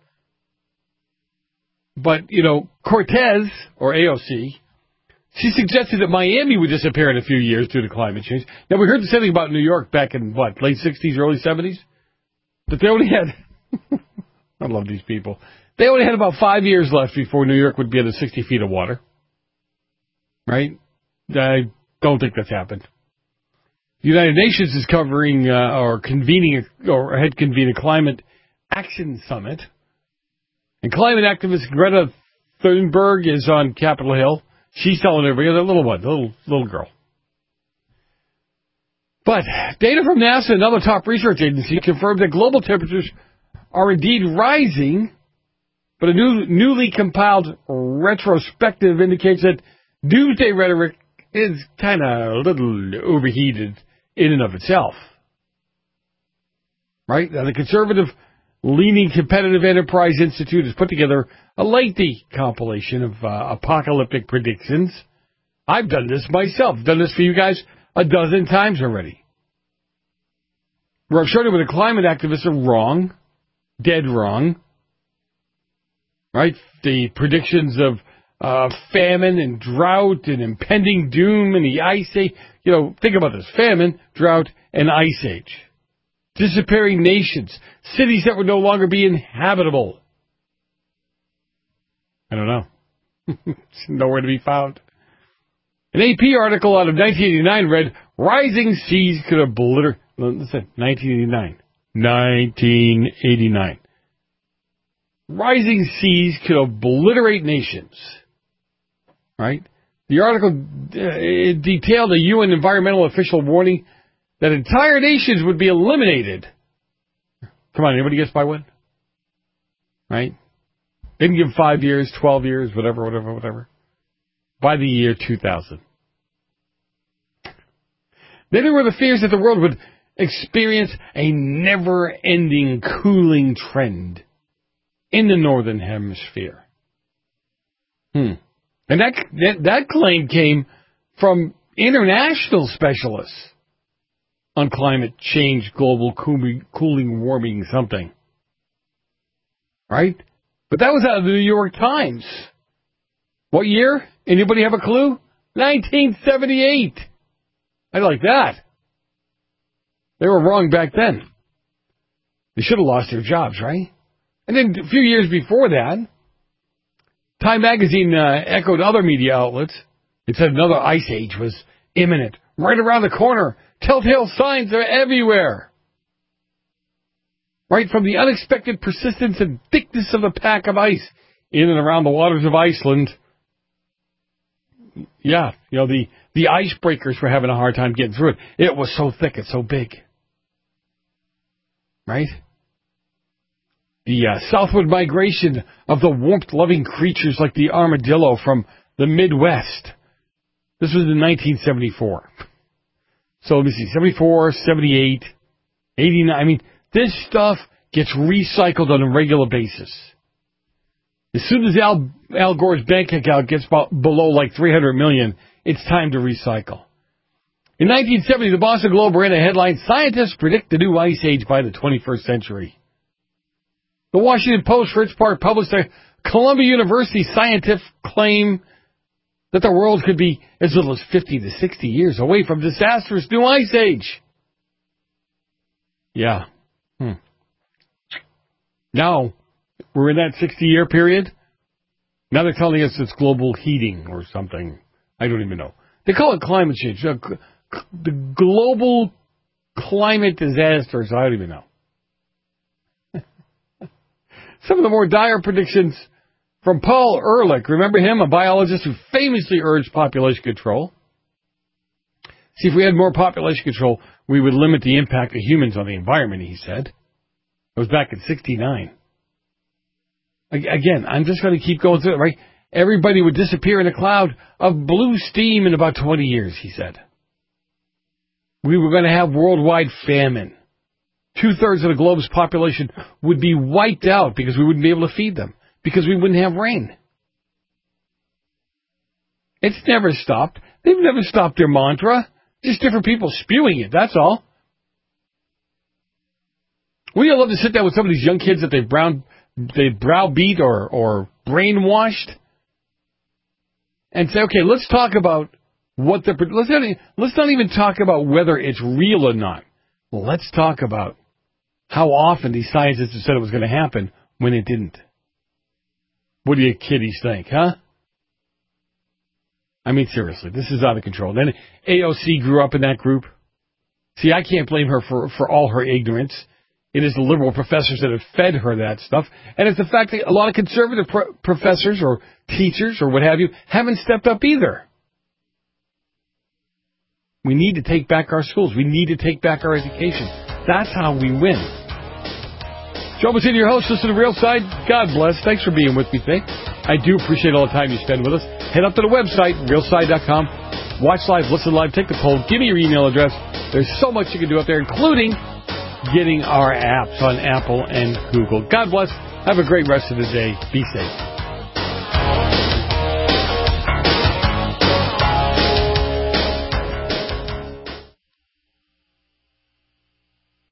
Speaker 8: But, Cortez, or AOC, she suggested that Miami would disappear in a few years due to climate change. Now, we heard the same thing about New York back in, late 60s, early 70s? But they only had, I love these people, they only had about 5 years left before New York would be under 60 feet of water. Right? I don't think that's happened. The United Nations is covering had convened a climate action summit. And climate activist Greta Thunberg is on Capitol Hill. She's telling everybody, the little one, the little girl. But data from NASA and other top research agencies confirm that global temperatures are indeed rising. But a newly compiled retrospective indicates that doomsday rhetoric is kind of a little overheated in and of itself. Right? Now, the conservative-leaning Competitive Enterprise Institute has put together a lengthy compilation of apocalyptic predictions. I've done this myself. Done this for you guys a dozen times already. Where I've shown you where the climate activists are wrong, dead wrong, right? The predictions of famine and drought and impending doom and the ice age. Think about this. Famine, drought, and ice age. Disappearing nations. Cities that would no longer be inhabitable. I don't know. It's nowhere to be found. An AP article out of 1989 read, rising seas could obliterate... Listen, 1989. Rising seas could obliterate nations. Right? The article detailed a UN environmental official warning that entire nations would be eliminated. Come on, anybody guess by when? Right? They can give 5 years, 12 years, whatever. By the year 2000. Then there were the fears that the world would experience a never-ending cooling trend in the Northern Hemisphere. And that claim came from international specialists on climate change, global cooling, warming, something. Right? But that was out of the New York Times. What year? Anybody have a clue? 1978. I like that. They were wrong back then. They should have lost their jobs, right? And then a few years before that, Time magazine echoed other media outlets. It said another ice age was imminent, right around the corner. Telltale signs are everywhere. Right from the unexpected persistence and thickness of a pack of ice in and around the waters of Iceland. Yeah, the icebreakers were having a hard time getting through it. It was so thick and so big. Right? The southward migration of the warmth-loving creatures like the armadillo from the Midwest. This was in 1974. So let me see, 74, 78, 89. I mean, this stuff gets recycled on a regular basis. As soon as Al Gore's bank account gets below like $300 million, it's time to recycle. In 1970, the Boston Globe ran a headline, "Scientists predict the new ice age by the 21st century." The Washington Post, for its part, published a Columbia University scientific claim that the world could be as little as 50 to 60 years away from disastrous new ice age. Yeah. Now, we're in that 60-year period. Now they're telling us it's global heating or something. I don't even know. They call it climate change. The global climate disasters. I don't even know. Some of the more dire predictions from Paul Ehrlich. Remember him, a biologist who famously urged population control? See, if we had more population control, we would limit the impact of humans on the environment, he said. It was back in 1969. Again, I'm just going to keep going through it, right? Everybody would disappear in a cloud of blue steam in about 20 years, he said. We were going to have worldwide famine. 2/3 of the globe's population would be wiped out because we wouldn't be able to feed them, because we wouldn't have rain. It's never stopped. They've never stopped their mantra. Just different people spewing it, that's all. Wouldn't you love to sit down with some of these young kids that they browbeat or brainwashed and say, okay, let's talk about let's not even talk about whether it's real or not. Well, let's talk about how often these scientists have said it was going to happen when it didn't. What do you kiddies think, huh? I mean, seriously, this is out of control. Then AOC grew up in that group. See, I can't blame her for all her ignorance. It is the liberal professors that have fed her that stuff. And it's the fact that a lot of conservative professors or teachers or what have you haven't stepped up either. We need to take back our schools. We need to take back our education. That's how we win. Joe Mazzini, your host. Listen to Real Side. God bless. Thanks for being with me today. I do appreciate all the time you spend with us. Head up to the website, realside.com. Watch live, listen live, take the poll. Give me your email address. There's so much you can do up there, including getting our apps on Apple and Google. God bless. Have a great rest of the day. Be safe.